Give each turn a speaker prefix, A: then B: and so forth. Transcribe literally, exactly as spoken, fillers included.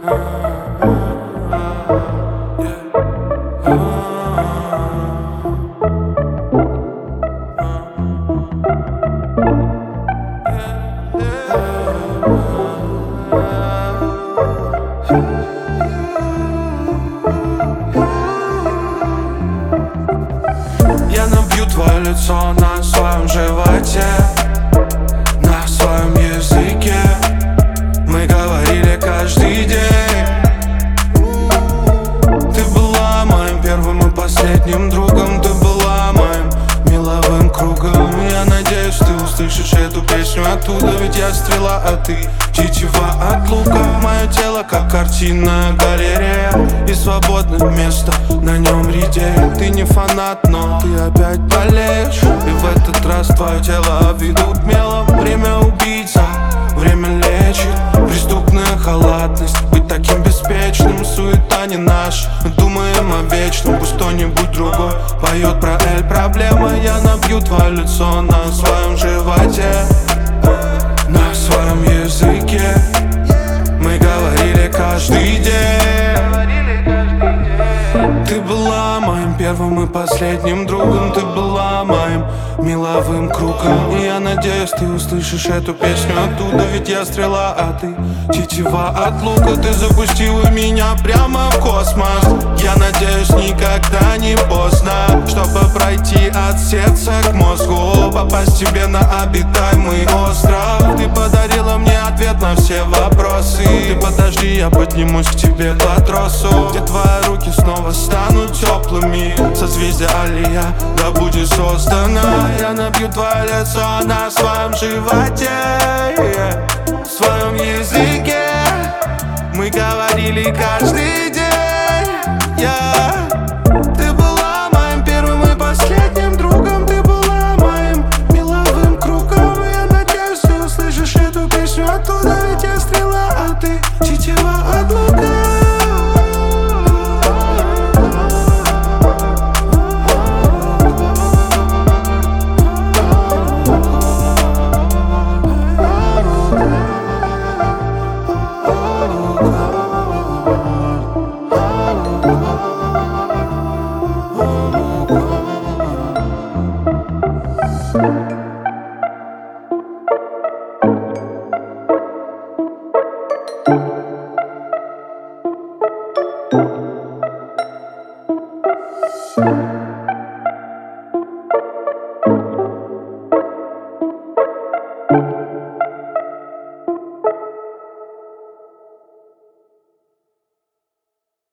A: Я набью твое лицо на своем животе, на своем языке. Мы говорили каждый день. Ты была моим первым и последним другом. Ты была моим меловым кругом. Я надеюсь, ты услышишь эту песню оттуда. Ведь я стрела, а ты тетива от лука. Мое тело как картинная галерея, и свободное место на нем редеет. Ты не фанат, но ты опять болеешь, и в этот раз твое тело обведут мелом. Время убийца, время лечит. Преступная халатность, быть таким беспечным. Суета не наша, мы думаем о вечном. Пусть кто-нибудь другой поет про Эль проблема. Я набью твое лицо на своем животе, на своем языке. Мы говорили каждый день. Ты была моим первым и последним другом. Ты была моим меловым кругом. И я надеюсь, ты услышишь эту песню оттуда. Ведь я стрела, а ты тетива от лука. Ты запустила меня прямо в космос. Я надеюсь, никогда не поздно, чтобы пройти от сердца к мозгу, попасть тебе на обитаемый остров. Ты подарила мне ответ на все вопросы. Ты подожди, я поднимусь к тебе по тросу, где твои руки снова станут теплыми. Созвездие Алия, да будет создано. Я набью твое лицо на своем животе, в своем языке. Мы говорили каждый день. Yeah. Ты была моим первым и последним другом. Ты была моим меловым кругом. Я надеюсь, ты услышишь эту песню оттуда. Ведь я стрела, а ты тетива от лука.
B: Thank you.